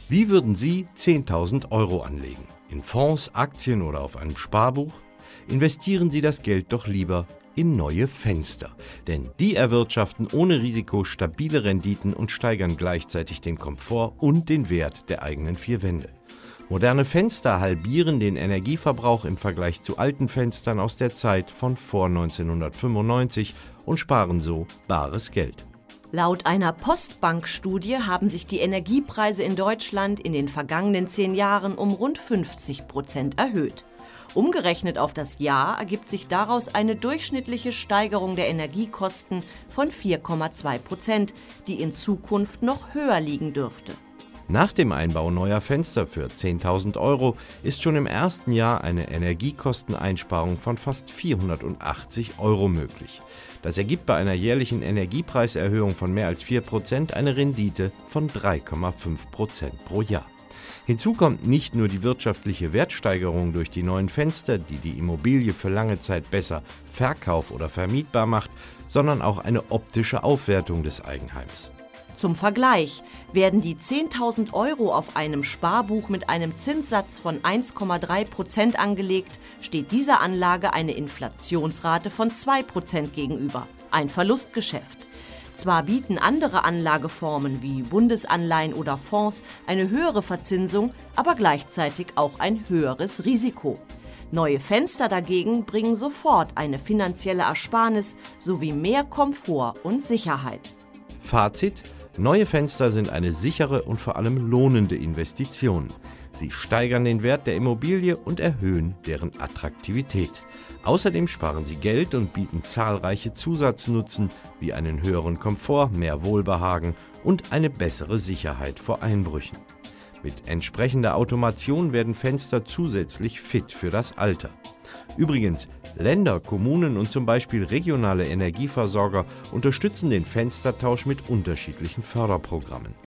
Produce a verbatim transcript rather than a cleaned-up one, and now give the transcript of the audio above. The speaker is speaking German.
Wie würden Sie zehntausend Euro anlegen? In Fonds, Aktien oder auf einem Sparbuch? Investieren Sie das Geld doch lieber in neue Fenster, denn die erwirtschaften ohne Risiko stabile Renditen und steigern gleichzeitig den Komfort und den Wert der eigenen vier Wände. Moderne Fenster halbieren den Energieverbrauch im Vergleich zu alten Fenstern aus der Zeit von vor neunzehnhundertfünfundneunzig und sparen so bares Geld. Laut einer Postbank-Studie haben sich die Energiepreise in Deutschland in den vergangenen zehn Jahren um rund fünfzig Prozent erhöht. Umgerechnet auf das Jahr ergibt sich daraus eine durchschnittliche Steigerung der Energiekosten von vier Komma zwei Prozent, die in Zukunft noch höher liegen dürfte. Nach dem Einbau neuer Fenster für zehntausend Euro ist schon im ersten Jahr eine Energiekosteneinsparung von fast vierhundertachtzig Euro möglich. Das ergibt bei einer jährlichen Energiepreiserhöhung von mehr als vier Prozent eine Rendite von drei Komma fünf Prozent pro Jahr. Hinzu kommt nicht nur die wirtschaftliche Wertsteigerung durch die neuen Fenster, die die Immobilie für lange Zeit besser verkauf- oder vermietbar macht, sondern auch eine optische Aufwertung des Eigenheims. Zum Vergleich: Werden die zehntausend Euro auf einem Sparbuch mit einem Zinssatz von eins Komma drei Prozent angelegt, steht dieser Anlage eine Inflationsrate von zwei Prozent gegenüber. Ein Verlustgeschäft. Zwar bieten andere Anlageformen wie Bundesanleihen oder Fonds eine höhere Verzinsung, aber gleichzeitig auch ein höheres Risiko. Neue Fenster dagegen bringen sofort eine finanzielle Ersparnis sowie mehr Komfort und Sicherheit. Fazit: Neue Fenster sind eine sichere und vor allem lohnende Investition. Sie steigern den Wert der Immobilie und erhöhen deren Attraktivität. Außerdem sparen sie Geld und bieten zahlreiche Zusatznutzen wie einen höheren Komfort, mehr Wohlbehagen und eine bessere Sicherheit vor Einbrüchen. Mit entsprechender Automation werden Fenster zusätzlich fit für das Alter. Übrigens, Länder, Kommunen und zum Beispiel regionale Energieversorger unterstützen den Fenstertausch mit unterschiedlichen Förderprogrammen.